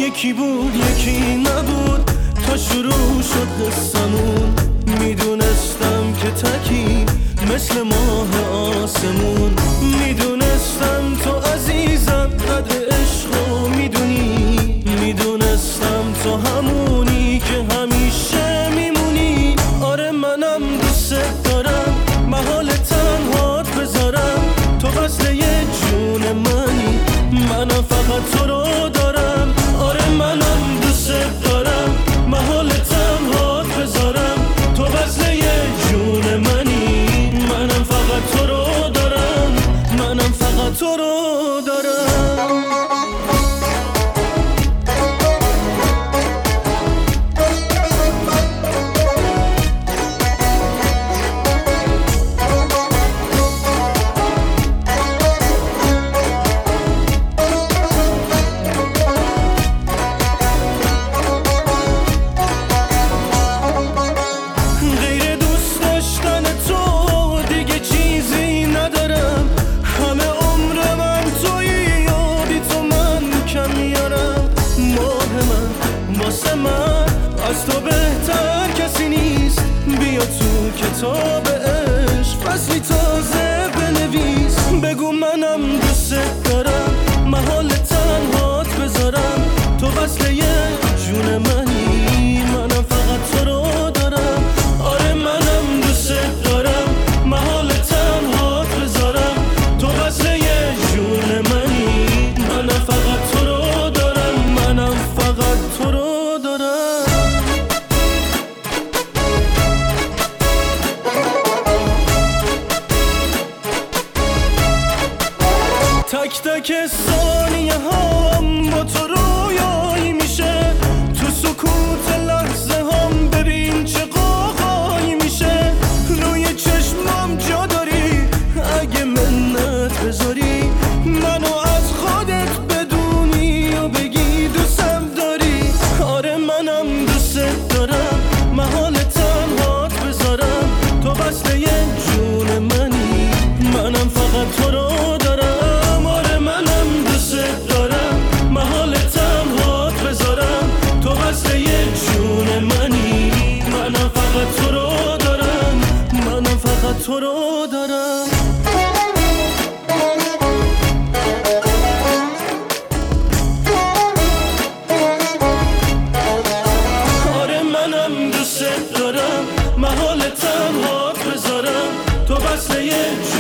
یکی بود یکی نبود، تا شروع شد قصمون. میدونستم که تکی مثل ماه آسمون، میدونستم تو عزیزم قدر عشقو میدونی، میدونستم تو همونی که همیشه میمونی. آره منم دوست دارم، محال تنهات بذارم، تو وصل یه جون منی، منم فقط تو رو دارم. آره منم دوست دارم، محال تنهات بذارم، تو وصل یه جون منی، منم فقط تو رو دارم، منم فقط تو رو دارم. از تو بهتر کسی نیست، بیا تو کتاب عشق فصلی تازه بنویس. بگو منم دوست دارم، محال تنهات بذارم، تو وصل یه جون منی، منم فقط تو رو دارم. آره منم دوست دارم، محال تنهات بذارم، تو وصل یه جون منی، منم فقط تو رو دارم، منم فقط تو رو دارم. تک تک ثانیه هم با تو رویایی میشه، تو سکوت لحظه هم ببین چه قاقایی میشه. روی چشمم جا داری، اگه منت بذاری، منو از خودت بدونی و بگی دوستم داری. آره منم دوست دارم، محال تنهات بذارم، تو وصل یه جون منی، منم فقط تو رو دارم. تو رو دارم. آره منم دوست دارم، محال تنهات بذارم، تو وصل یه